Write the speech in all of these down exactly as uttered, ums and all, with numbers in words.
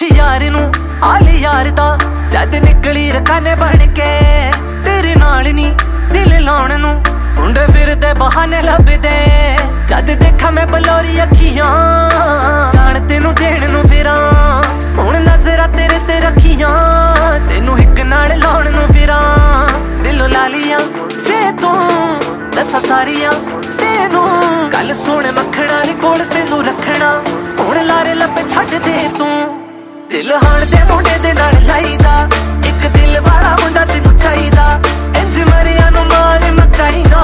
यार नू हाल यार दा जद निकली रकाने बन के तेरे नाल नी दिल लाउण नू मुंडे फिरदे बहाने लभदे जद देखा मैं बलौरी अखियां जान तेनू देण नू फिरां हुण नजरा तेरे ते रखियां तेनू हिक नाल लाउण नू फिरां दिलों ला लियां जे तू दसा सारियां तेनू गल सुण मखणा नी कोल तेनू रखना हुण लारे लपे छड्ड दे तू दिल हाण दे मुंडे दे नाल लाईदा एक दिल वाला मुंडा तेनू चाहीदा इंज मरिया नू मार मकाई ना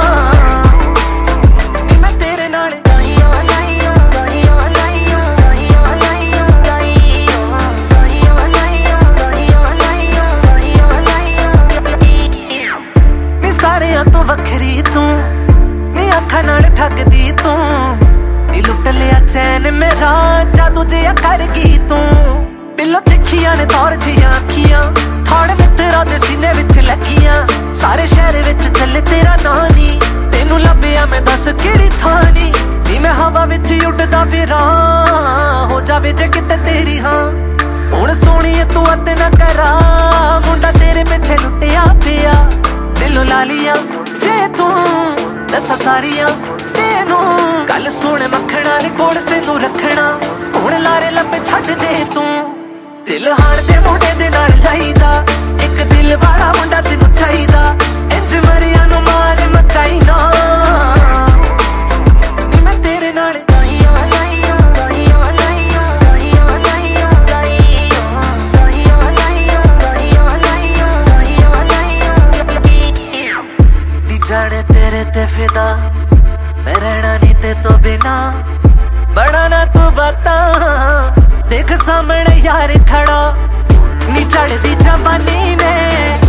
नी मैं तेरे नाल गाइयां लाइयां गाइयां लाइयां गाइयां लाइयां गाइयां गाइयां लाइयां गाइयां लाइयां गाइयां लाइयां नी सारियां तो वखरी तू नी अखां नाल ठगदी तू नी लुट लिया चैन मेरा जादू जिया कर गई तू बिलो तिखियां ने दौर जियां अखियां थाड़ मित्रा दे सीने विच लगियां सारे शहर विच चले तेरा नां नी तेनू लभया मैं दस केड़ी थां नी नी मैं हवा विच उड़दा फिरां हो जावे जे किते तेरी हां हुण सोहणीए तू अते ना करा मुंडा तेरे पिछे लुटिया पिया दिलों ला लियां जे तू दसा सारियां तेनू गल सुण मखणा नी कोल तेनू रखना हुण लारे लपे छड्ड दे तू दिल हाण दे मुंडे दे नाल लाईदा एक दिल वाला मुंडा तेनू चाहीदा इंज मरिया नू मार मकाई ना नी मैं तेरे नाल गाइयां लाइयां गाइयां लाइयां गाइयां लाइयां गाइयां गाइयां लाइयां गाइयां लाइयां गाइयां लाइयां नी जाने तेरे ते फिदा मैं रहना नी ते तो बिना बड़ा ना तू बातां देख सामने यार खड़ा नी चढ़दी जवानी ने